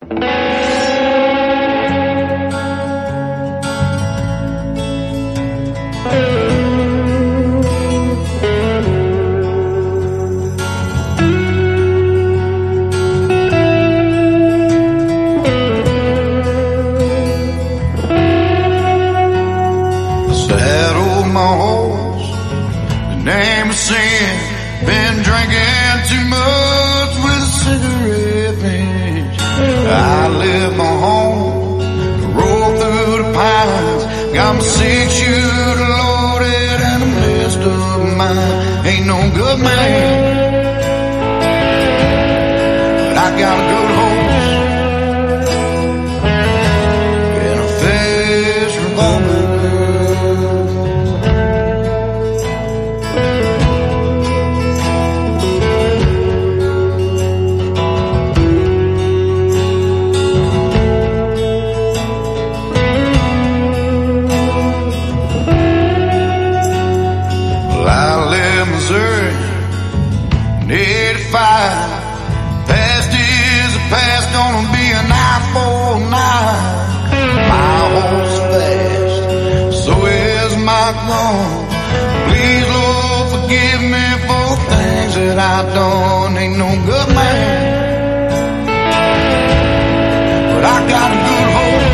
Saddle my horse, the name is sin. Been drinking too much with a cigarette binge. I left my home, rode through the pines. Got my 6-shooter loaded and a messed up mind. Ain't no good man, but I got a good horse and a fast revolver. Missouri, 85. Past is the past, gonna be a 949. My horse is fast, so is my gun. Please, Lord, forgive me for things that I done. Ain't no good man, but I got a good horse.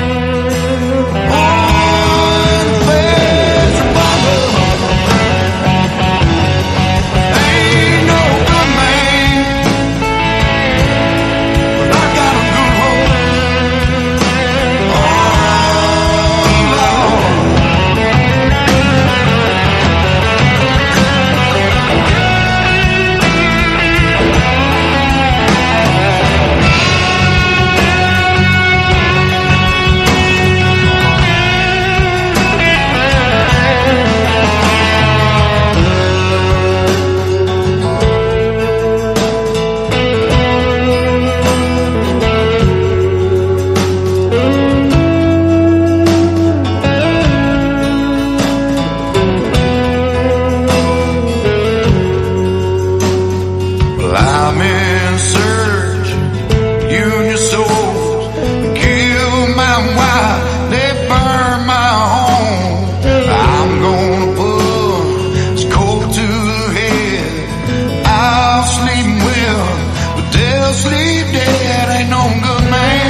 I'm in search, you and your souls. They killed my wife, they burned my home. I'm gonna put this cold to the head. I'll sleep well, but they'll sleep dead. Ain't no good man,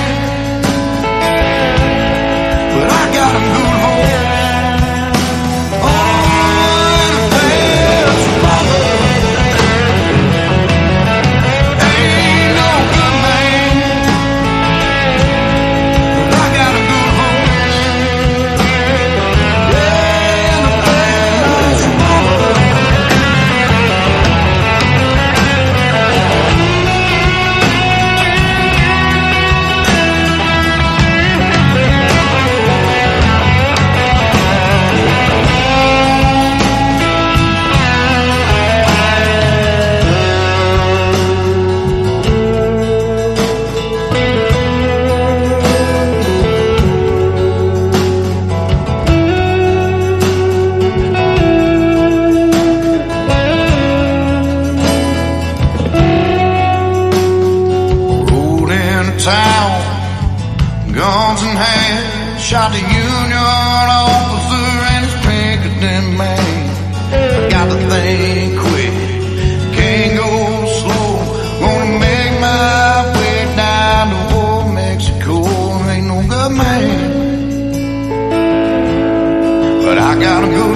but I got a good horse. Town, guns in hand, shot the Union officer and his Pinkerton man. Got to think quick, can't go slow. Gonna make my way down to Old Mexico. Ain't no good man, but I gotta go.